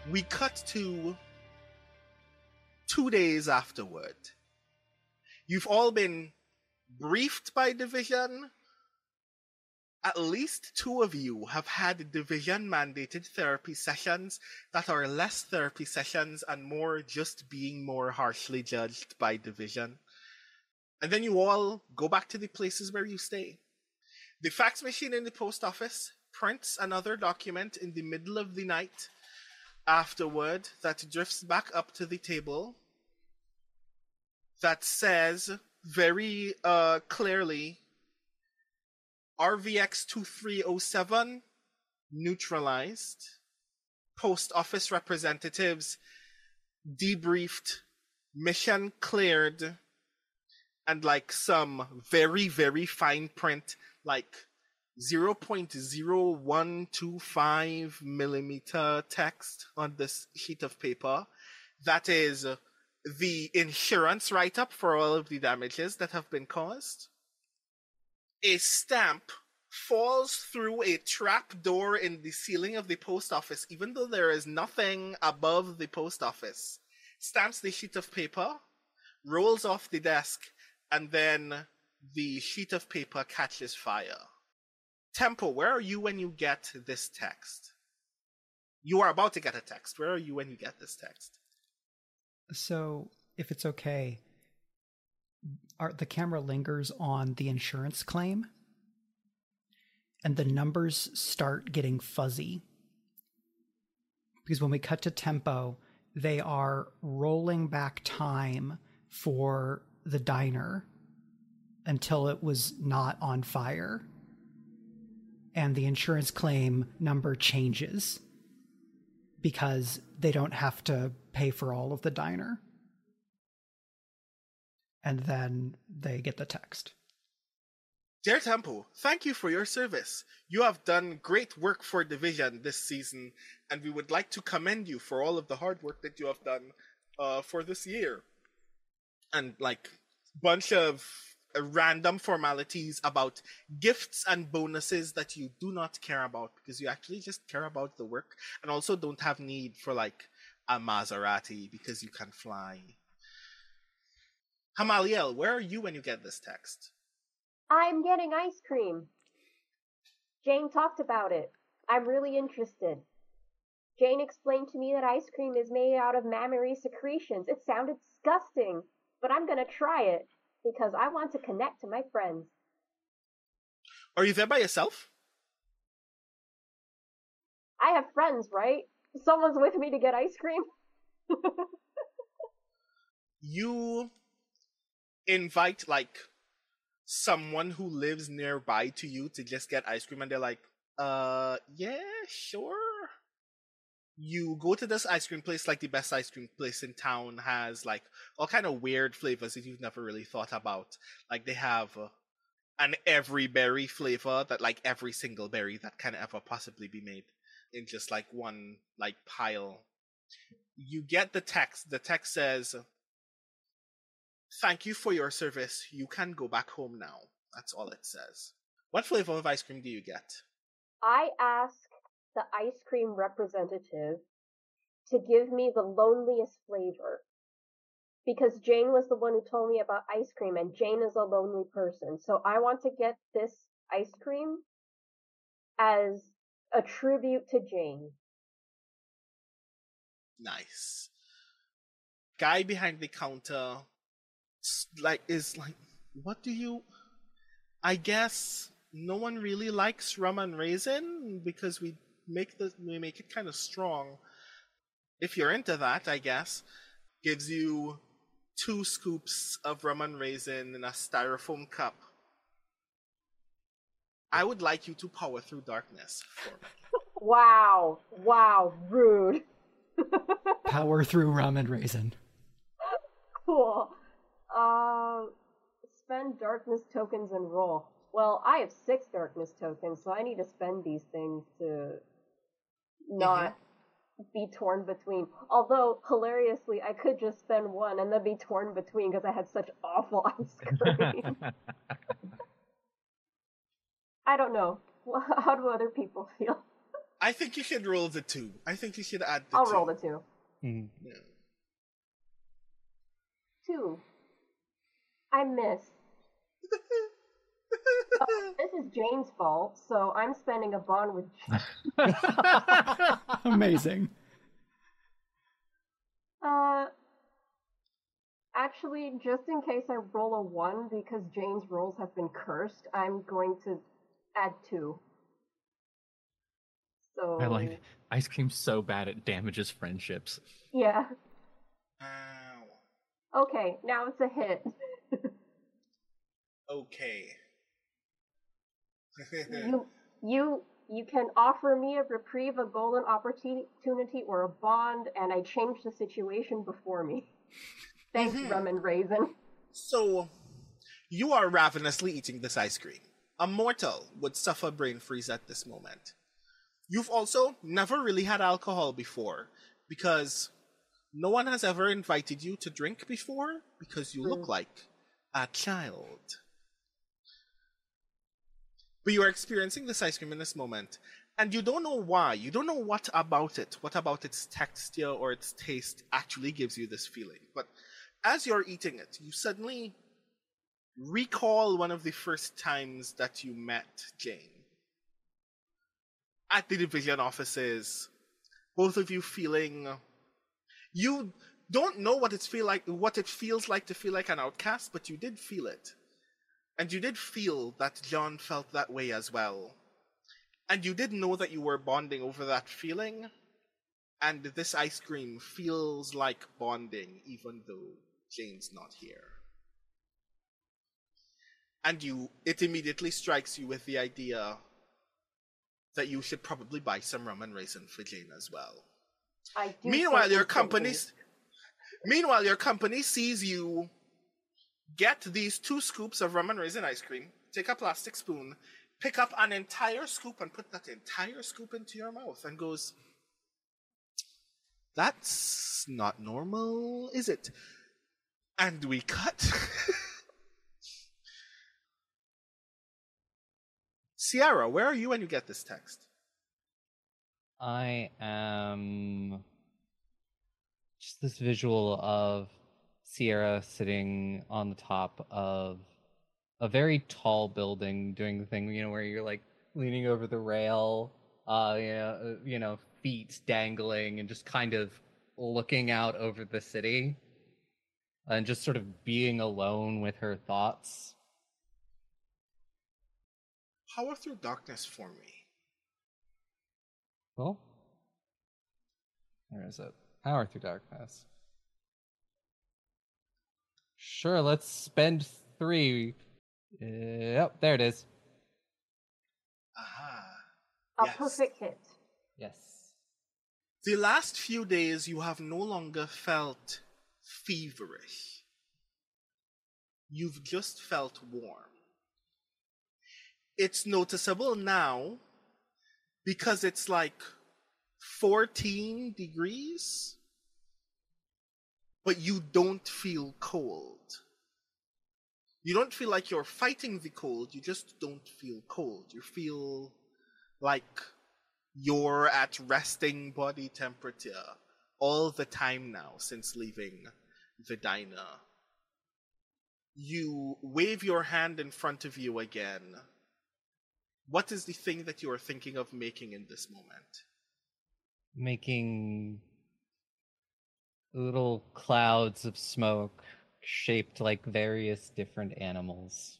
We cut to 2 days afterward. You've all been briefed by Division. At least 2 of you have had Division-mandated therapy sessions that are less therapy sessions and more just being more harshly judged by Division. And then you all go back to the places where you stay. The fax machine in the post office prints another document in the middle of the night afterward that drifts back up to the table that says very clearly, RVX 2307 neutralized. Post office representatives debriefed, mission cleared, and like some very, very fine print, like 0.0125 millimeter text on this sheet of paper. That is the insurance write-up for all of the damages that have been caused. A stamp falls through a trap door in the ceiling of the post office, even though there is nothing above the post office. Stamps the sheet of paper, rolls off the desk, and then the sheet of paper catches fire. Tempo, where are you when you get this text? You are about to get a text. Where are you when you get this text? So, if it's okay, the camera lingers on the insurance claim, and the numbers start getting fuzzy. Because when we cut to Tempo, they are rolling back time for the diner until it was not on fire. And the insurance claim number changes because they don't have to pay for all of the diner. And then they get the text. Dear Tempo, thank you for your service. You have done great work for Division this season, and we would like to commend you for all of the hard work that you have done for this year. And like bunch of random formalities about gifts and bonuses that you do not care about because you actually just care about the work and also don't have need for like a Maserati because you can fly. Hamaliel, where are you when you get this text? I'm getting ice cream. Jane talked about it. I'm really interested. Jane explained to me that ice cream is made out of mammary secretions. It sounded disgusting, but I'm gonna try it because I want to connect to my friends. Are you there by yourself? I have friends, right? Someone's with me to get ice cream. You invite like someone who lives nearby to you to just get ice cream and they're like, yeah, sure. You go to this ice cream place, like the best ice cream place in town, has like all kind of weird flavors that you've never really thought about. Like they have an every berry flavor that like every single berry that can ever possibly be made in just like one like pile. You get the text. The text says, "Thank you for your service. You can go back home now." That's all it says. What flavor of ice cream do you get? I ask the ice cream representative to give me the loneliest flavor. Because Jane was the one who told me about ice cream, and Jane is a lonely person. So I want to get this ice cream as a tribute to Jane. Nice. Guy behind the counter is like, what do you... I guess no one really likes rum and raisin because we make it kind of strong. If you're into that, I guess. Gives you 2 scoops of rum and raisin in a styrofoam cup. I would like you to power through darkness for me. Wow, rude. Power through rum and raisin. Cool. Spend darkness tokens and roll. Well, I have 6 darkness tokens, so I need to spend these things to not be torn between. Although, hilariously, I could just spend 1 and then be torn between because I had such awful ice cream. I don't know. How do other people feel? I think you should roll the 2. I think you should add the 2. I'll roll the 2. Mhm. Yeah. 2. I miss. This is Jane's fault, so I'm spending a bond with Jane. Amazing. Actually, just in case I roll a 1, because Jane's rolls have been cursed, I'm going to add 2. So I like ice cream so bad it damages friendships. yeah. Ow. Okay, now it's a hit. Okay. You can offer me a reprieve, a golden opportunity, or a bond, and I change the situation before me. Thanks, Rum and Raisin. So, you are ravenously eating this ice cream. A mortal would suffer brain freeze at this moment. You've also never really had alcohol before, because no one has ever invited you to drink before, because you look like a child. But you are experiencing this ice cream in this moment, and you don't know why. You don't know what about its texture or its taste actually gives you this feeling. But as you're eating it, you suddenly recall one of the first times that you met Jane. At the division offices, both of you feeling... You don't know what it feels like to feel like an outcast, but you did feel it. And you did feel that John felt that way as well. And you did know that you were bonding over that feeling. And this ice cream feels like bonding, even though Jane's not here. And it immediately strikes you with the idea that you should probably buy some rum and raisin for Jane as well. Meanwhile, your company sees you get these 2 scoops of rum and raisin ice cream, take a plastic spoon, pick up an entire scoop and put that entire scoop into your mouth and goes, "That's not normal, is it?" And we cut. Sierra, where are you when you get this text? I am just this visual of Sierra sitting on the top of a very tall building, doing the thing, where you're like leaning over the rail, feet dangling, and just kind of looking out over the city, and just sort of being alone with her thoughts. Power through darkness for me. Well, where is it? Power through darkness. Sure, let's spend 3. Yep, there it is. Aha. A Yes. perfect hit. Yes. The last few days you have no longer felt feverish. You've just felt warm. It's noticeable now because it's like 14 degrees, but you don't feel cold. You don't feel like you're fighting the cold, you just don't feel cold. You feel like you're at resting body temperature all the time now since leaving the diner. You wave your hand in front of you again. What is the thing that you are thinking of making in this moment? Making little clouds of smoke shaped like various different animals.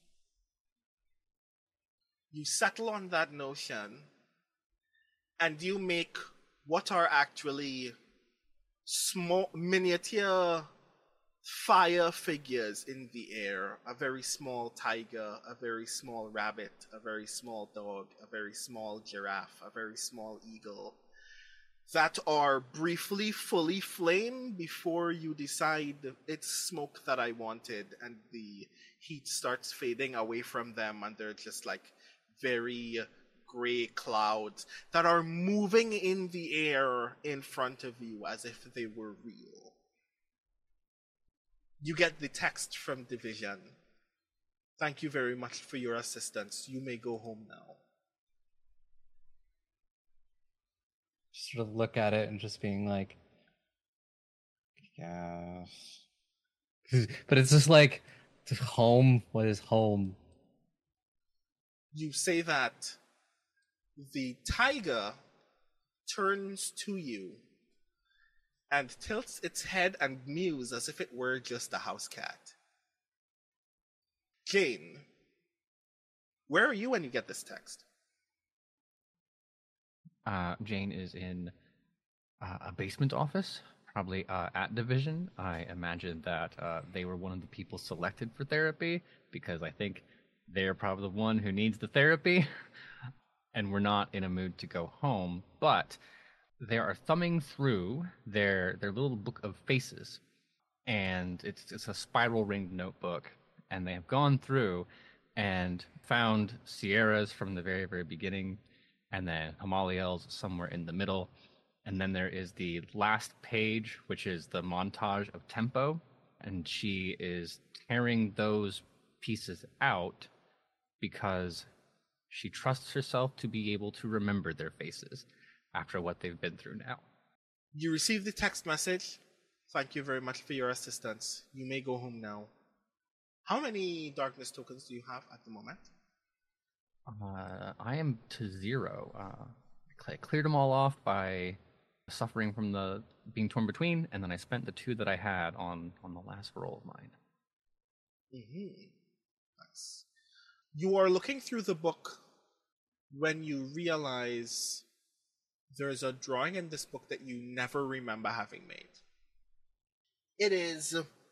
You settle on that notion, and you make what are actually small, miniature fire figures in the air. A very small tiger, a very small rabbit, a very small dog, a very small giraffe, a very small eagle, that are briefly fully flame before you decide it's smoke that I wanted, and the heat starts fading away from them, and they're just like very gray clouds that are moving in the air in front of you as if they were real. You get the text from Division. Thank you very much for your assistance. You may go home now. Just sort of look at it and just being like, yes. But it's just like, home? What is home? You say that the tiger turns to you and tilts its head and mews as if it were just a house cat. Jane, where are you when you get this text? Jane is in a basement office, probably at Division. I imagine that they were one of the people selected for therapy because I think they're probably the one who needs the therapy, and we're not in a mood to go home. But they are thumbing through their little book of faces, and it's a spiral ringed notebook, and they have gone through and found Sierra's from the very, very beginning, and then Amaliel's somewhere in the middle. And then there is the last page, which is the montage of Tempo, and she is tearing those pieces out because she trusts herself to be able to remember their faces after what they've been through now. You receive the text message. Thank you very much for your assistance. You may go home now. How many darkness tokens do you have at the moment? I am to 0. I cleared them all off by suffering from the being torn between, and then I spent the 2 that I had on the last roll of mine. Mm-hmm. Nice. You are looking through the book when you realize there's a drawing in this book that you never remember having made. It is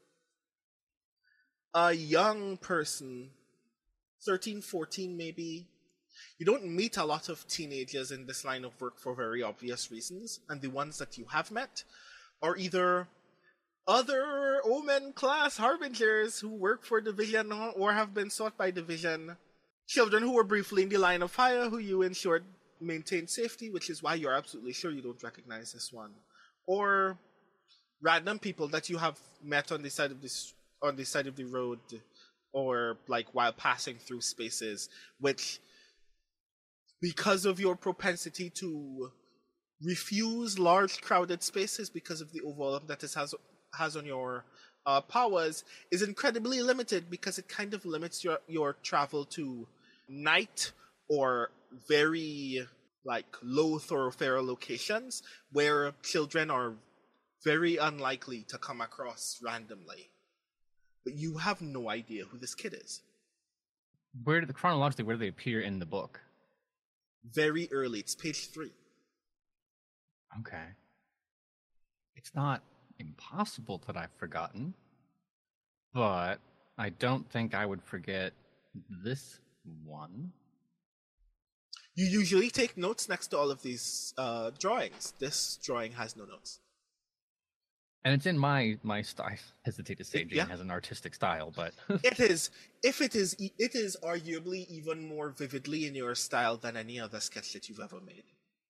a young person, 13, 14 maybe. You don't meet a lot of teenagers in this line of work for very obvious reasons, and the ones that you have met are either other Omen class harbingers who work for Division or have been sought by Division, children who were briefly in the line of fire who you ensured maintained safety, which is why you're absolutely sure you don't recognize this one, or random people that you have met on the side of the road, or like while passing through spaces, which, because of your propensity to refuse large crowded spaces because of the overwhelm that this has on your powers, is incredibly limited because it kind of limits your travel to night or very like low thoroughfare locations where children are very unlikely to come across randomly. But you have no idea who this kid is. Chronologically, where do they appear in the book? Very early. It's page 3. Okay. It's not impossible that I've forgotten, but I don't think I would forget this one. You usually take notes next to all of these drawings. This drawing has no notes. And it's in my style. I hesitate to say Jane has an artistic style, but it is arguably even more vividly in your style than any other sketch that you've ever made.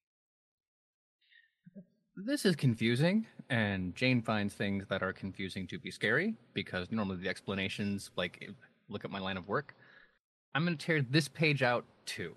This is confusing, and Jane finds things that are confusing to be scary, because normally the explanations, like, look at my line of work. I'm going to tear this page out, too.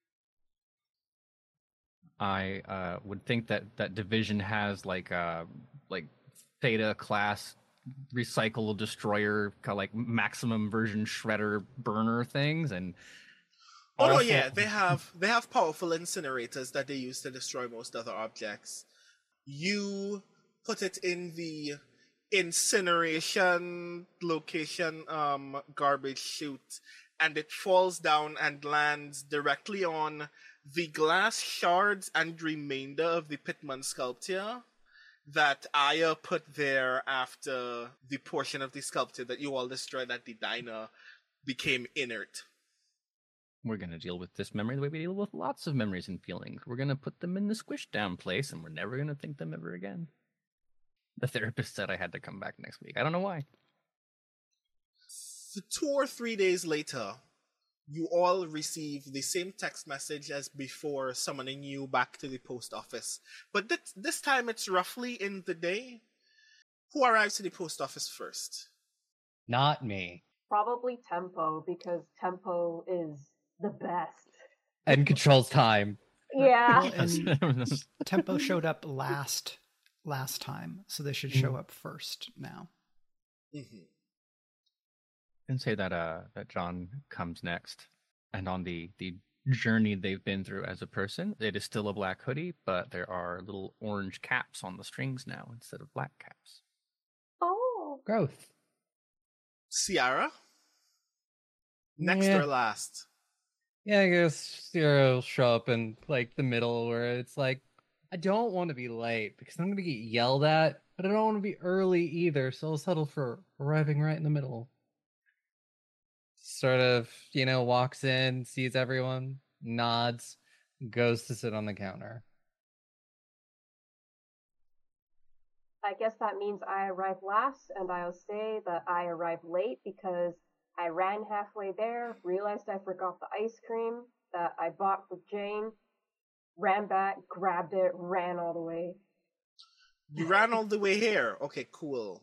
I would think that Division has, like Theta class recycle destroyer, kind of like maximum version shredder burner things, and they have powerful incinerators that they use to destroy most other objects. You put it in the incineration location garbage chute, and it falls down and lands directly on the glass shards and remainder of the Pitman sculpture that Aya put there after the portion of the sculpture that you all destroyed at the diner became inert. We're going to deal with this memory the way we deal with lots of memories and feelings. We're going to put them in the squish down place, and we're never going to think them ever again. The therapist said I had to come back next week. I don't know why. 2 or 3 days later, you all receive the same text message as before, summoning you back to the post office. But this time it's roughly in the day. Who arrives to the post office first? Not me. Probably Tempo, because Tempo is the best. And controls time. Yeah. Well, and Tempo showed up last time, so they should show up first now. Mm-hmm. And say that that John comes next, and on the journey they've been through as a person, it is still a black hoodie, but there are little orange caps on the strings now instead of black caps. Oh. Growth. Ciara? Next Yeah. or last? Yeah, I guess Sierra will show up in like the middle where it's like, I don't want to be late because I'm gonna get yelled at, but I don't want to be early either, so I'll settle for arriving right in the middle. Sort of, walks in, sees everyone, nods, goes to sit on the counter. I guess that means I arrived last, and I'll say that I arrived late because I ran halfway there, realized I forgot the ice cream that I bought for Jane, ran back, grabbed it, ran all the way. You ran all the way here. Okay, cool.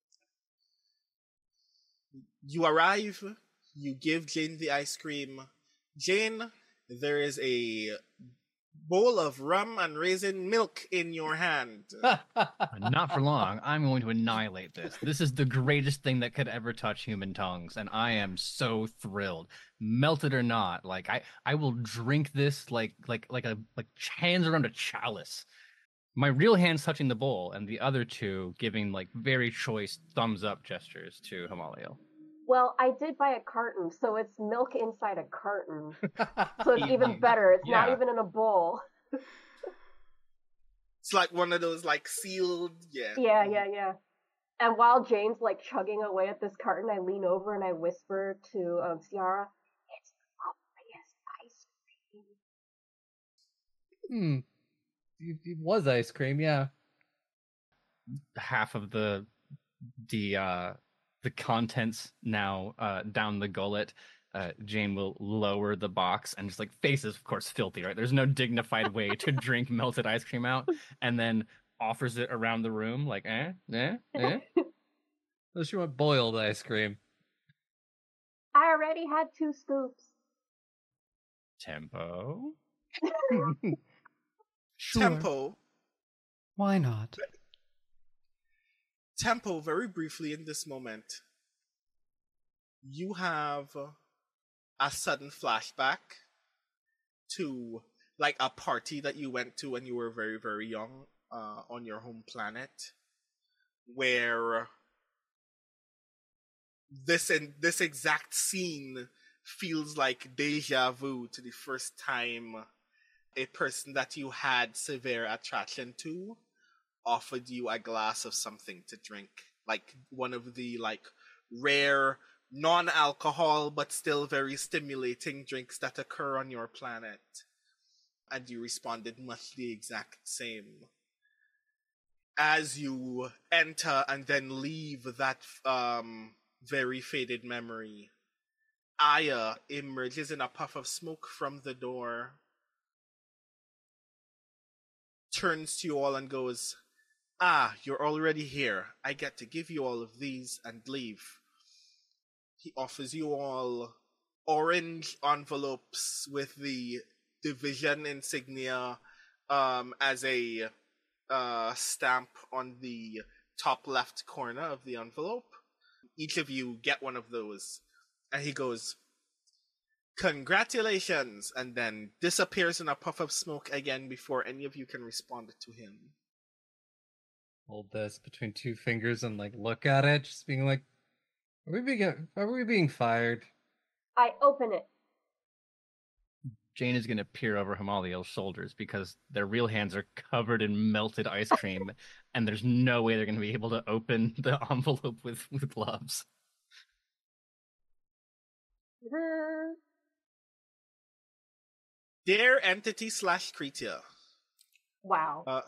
You arrive, you give Jane the ice cream. Jane, there is a bowl of rum and raisin milk in your hand. Not for long. I'm going to annihilate this. This is the greatest thing that could ever touch human tongues, and I am so thrilled. Melted or not, like I will drink this like hands around a chalice. My real hands touching the bowl, and the other two giving like very choice thumbs up gestures to Hamaliel. Well, I did buy a carton, so it's milk inside a carton. So it's even better. It's not even in a bowl. It's like one of those like sealed, yeah. Yeah. And while Jane's like chugging away at this carton, I lean over and I whisper to Ciara, "It's the ice cream." It was ice cream, yeah. Half of the contents now down the gullet. Jane will lower the box and just like face is of course filthy, right? There's no dignified way to drink melted ice cream out, and then offers it around the room like Unless you want boiled ice cream. I already had 2 scoops. Tempo. Sure. Tempo. Why not? Tempo, very briefly in this moment, you have a sudden flashback to like a party that you went to when you were very, very young on your home planet, where this exact scene feels like deja vu to the first time a person that you had severe attraction to offered you a glass of something to drink, like one of the like rare non-alcohol but still very stimulating drinks that occur on your planet, and you responded much the exact same. As you enter and then leave that very faded memory, Aya emerges in a puff of smoke from the door, turns to you all and goes, "Ah, you're already here. I get to give you all of these and leave." He offers you all orange envelopes with the division insignia as a stamp on the top left corner of the envelope. Each of you get one of those. And he goes, "Congratulations," and then disappears in a puff of smoke again before any of you can respond to him. Hold this between 2 fingers and like look at it, just being like, are we being fired? I open it. Jane is going to peer over Hamaliel's shoulders because their real hands are covered in melted ice cream, and there's no way they're going to be able to open the envelope with gloves. Dear entity / creature. Wow.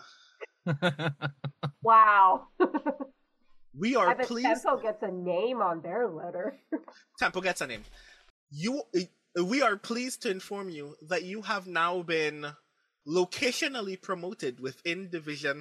Wow. We are I bet pleased. Tempo gets a name on their letter. Tempo gets a name. We are pleased to inform you that you have now been locationally promoted within division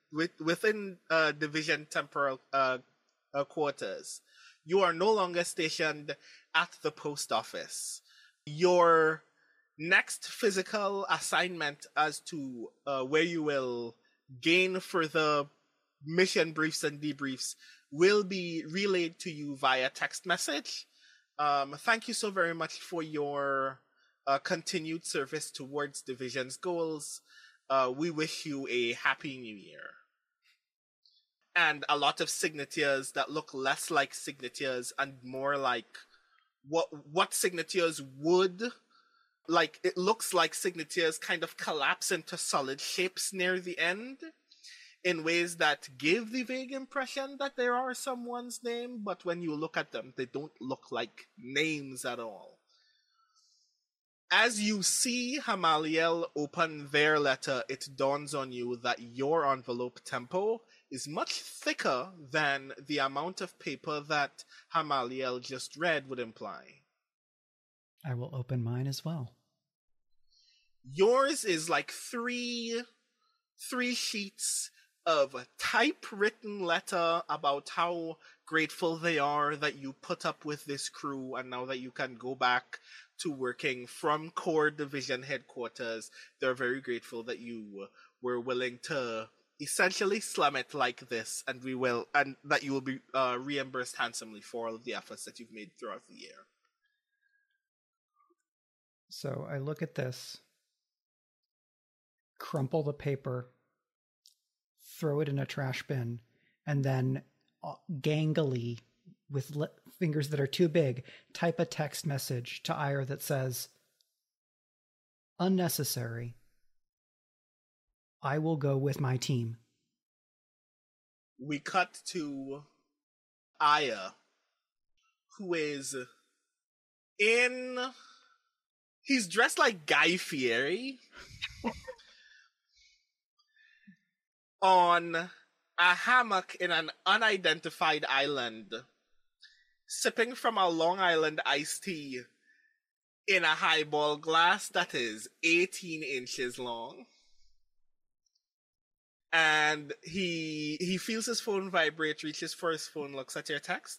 temporal quarters. You are no longer stationed at the post office. Your next physical assignment as to where you will gain further mission briefs and debriefs will be relayed to you via text message. Thank you so very much for your continued service towards Division's goals. We wish you a happy new year. And a lot of signatures that look less like signatures and more like what signatures would, like, it looks like signatures kind of collapse into solid shapes near the end in ways that give the vague impression that there are someone's name, but when you look at them, they don't look like names at all. As you see Hamaliel open their letter, it dawns on you that your envelope tempo is much thicker than the amount of paper that Hamaliel just read would imply. I will open mine as well. Yours is like three sheets of a typewritten letter about how grateful they are that you put up with this crew, and now that you can go back to working from Core Division headquarters, they're very grateful that you were willing to essentially slum it like this, and that you will be reimbursed handsomely for all of the efforts that you've made throughout the year. So I look at this, crumple the paper, throw it in a trash bin, and then gangly, with fingers that are too big, type a text message to Ire that says, "Unnecessary. I will go with my team." We cut to Aya, who is he's dressed like Guy Fieri on a hammock in an unidentified island, sipping from a Long Island iced tea in a highball glass that is 18 inches long. And he feels his phone vibrate, reaches for his phone, looks at your text.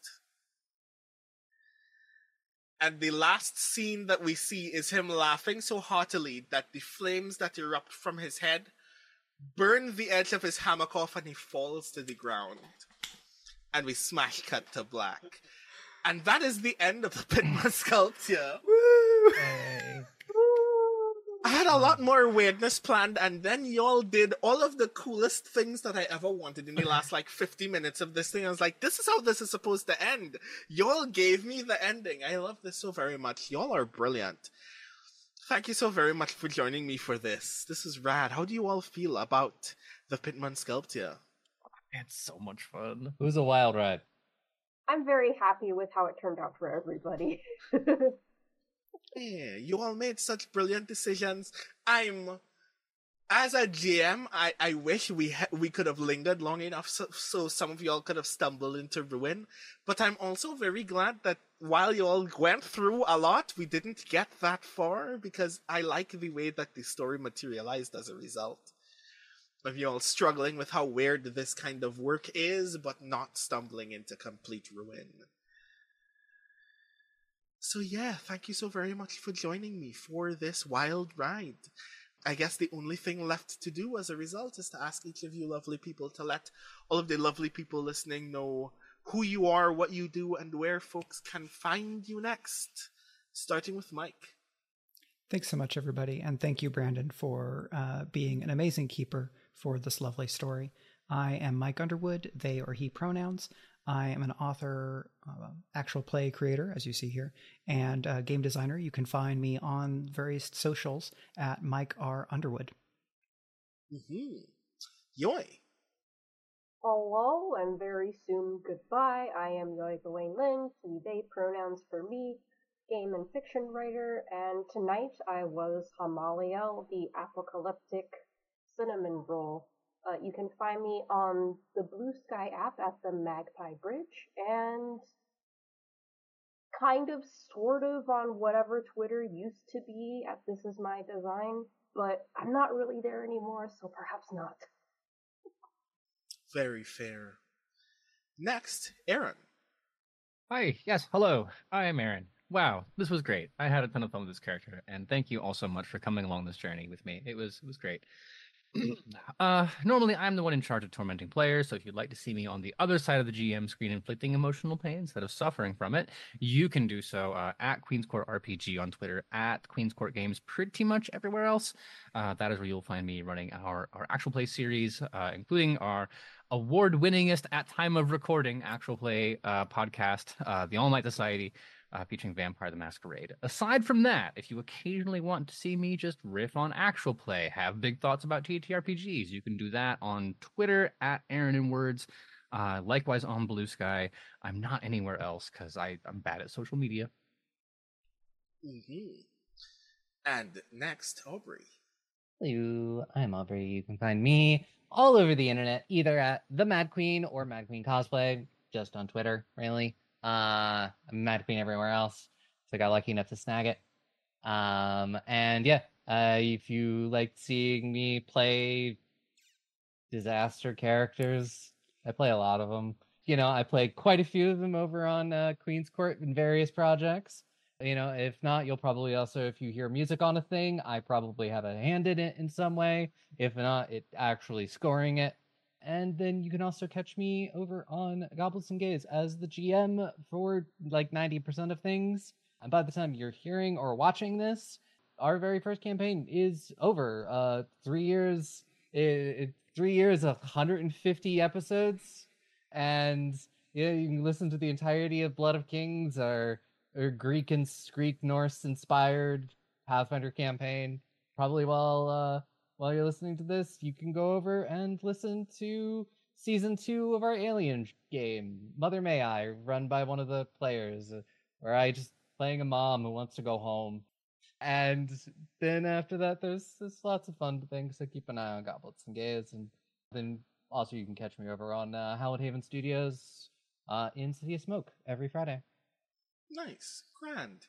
And the last scene that we see is him laughing so heartily that the flames that erupt from his head burn the edge of his hammock off, and he falls to the ground. And we smash cut to black. And that is the end of the Pitman sculpture. Woo! Hey. I had a lot more weirdness planned, and then y'all did all of the coolest things that I ever wanted in the last, 50 minutes of this thing. I was like, this is how this is supposed to end. Y'all gave me the ending. I love this so very much. Y'all are brilliant. Thank you so very much for joining me for this. This is rad. How do you all feel about the Pitman sculpture? It's so much fun. It was a wild ride. I'm very happy with how it turned out for everybody. Yeah, you all made such brilliant decisions. As a GM, I wish we could have lingered long enough so some of y'all could have stumbled into ruin. But I'm also very glad that while you all went through a lot, we didn't get that far, because I like the way that the story materialized as a result. Of you all struggling with how weird this kind of work is, but not stumbling into complete ruin. So yeah, thank you so very much for joining me for this wild ride. I guess the only thing left to do as a result is to ask each of you lovely people to let all of the lovely people listening know who you are, what you do, and where folks can find you next. Starting with Mike. Thanks so much, everybody. And thank you, Brandon, for being an amazing keeper for this lovely story. I am Mike Underwood, they or he pronouns. I am an author, actual play creator, as you see here, and game designer. You can find me on various socials at Mike R. Underwood. Yoy. Hello, and very soon goodbye. I am Yoy Gawain Lin, he, they pronouns for me, game and fiction writer, and tonight I was Hamaliel, the apocalyptic cinnamon roll. You can find me on the Blue Sky app at the Magpie Bridge, and kind of, sort of, on whatever Twitter used to be at This Is My Design, but I'm not really there anymore, so perhaps not. Very fair. Next, Aaron. Hi, yes, hello. I am Aaron. wow, this was great. I had a ton of fun with this character, and thank you all so much for coming along this journey with me. It was great. Normally I'm the one in charge of tormenting players, so if you'd like to see me on the other side of the GM screen inflicting emotional pain instead of suffering from it, you can do so at Queen's Court RPG on Twitter, at Queen's Court Games, pretty much everywhere else. That is where you'll find me running our actual play series, including our award-winningest at time of recording actual play podcast, the All Night Society, featuring Vampire the Masquerade. Aside from that, if you occasionally want to see me just riff on actual play, have big thoughts about TTRPGs, you can do that on Twitter at Aaron in Words. Likewise on Blue Sky. I'm not anywhere else because I'm bad at social media. Mm-hmm. And next, Aubrey. Hello, I'm Aubrey. You can find me all over the internet, either at the Mad Queen or Mad Queen Cosplay, just on Twitter, really. I'm Mad Queen everywhere else, so I got lucky enough to snag it. And yeah, if you like seeing me play disaster characters, I play a lot of them. You know, I play quite a few of them over on Queen's Court in various projects. You know, if not, you'll probably also, if you hear music on a thing, I probably have a hand in it in some way. If not, it actually scoring it. And then you can also catch me over on Goblins and Gays as the GM for like 90% of things. And by the time you're hearing or watching this, our very first campaign is over. 3 years, 3 years of 150 episodes. And yeah, you can listen to the entirety of Blood of Kings, or Greek and Greek Norse inspired Pathfinder campaign. Probably while you're listening to this, you can go over and listen to season 2 of our Alien game, Mother May I, run by one of the players, where I just playing a mom who wants to go home. And then after that, there's lots of fun things, so keep an eye on Goblins and Gays. And then also you can catch me over on Howland Haven Studios in City of Smoke every Friday. Nice. Grand.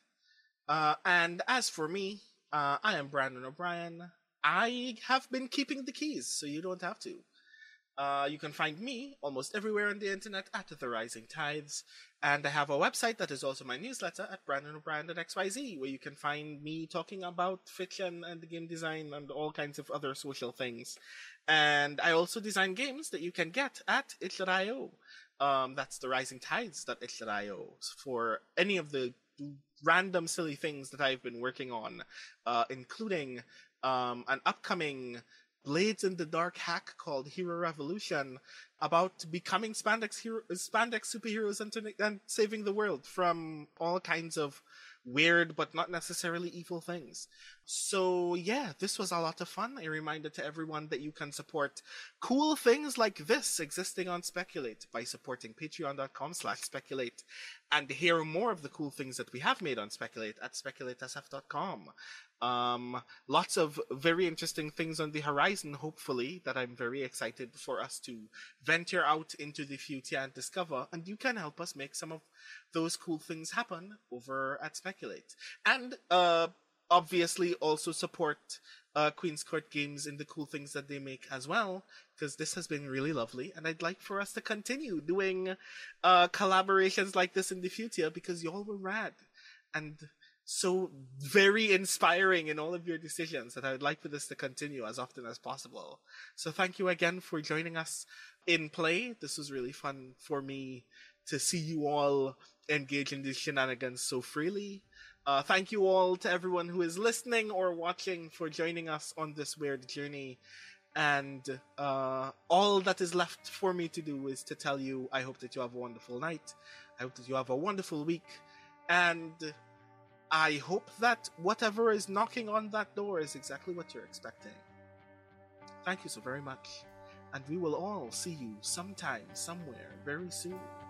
And as for me, I am Brandon O'Brien. I have been keeping the keys, so you don't have to. You can find me almost everywhere on the internet at The Rising Tides, and I have a website that is also my newsletter at BrandonO'Brien.xyz, where you can find me talking about fiction and game design and all kinds of other social things. And I also design games that you can get at itch.io. That's therisingtides.itch.io for any of the random silly things that I've been working on, including an upcoming Blades in the Dark hack called Hero Revolution about becoming spandex superheroes and saving the world from all kinds of weird but not necessarily evil things. So yeah, this was a lot of fun. A reminder to everyone that you can support cool things like this existing on Speculate by supporting patreon.com/speculate, and hear more of the cool things that we have made on Speculate at speculatesf.com. Lots of very interesting things on the horizon, hopefully, that I'm very excited for us to venture out into the future and discover, and you can help us make some of those cool things happen over at Speculate. And obviously also support Queen's Court Games in the cool things that they make as well, because this has been really lovely, and I'd like for us to continue doing collaborations like this in the future, because y'all were rad and so very inspiring in all of your decisions, that I would like for this to continue as often as possible. So thank you again for joining us in play. This was really fun for me to see you all engage in these shenanigans so freely. Thank you all to everyone who is listening or watching for joining us on this weird journey. And all that is left for me to do is to tell you, I hope that you have a wonderful night. I hope that you have a wonderful week. And I hope that whatever is knocking on that door is exactly what you're expecting. Thank you so very much. And we will all see you sometime, somewhere, very soon.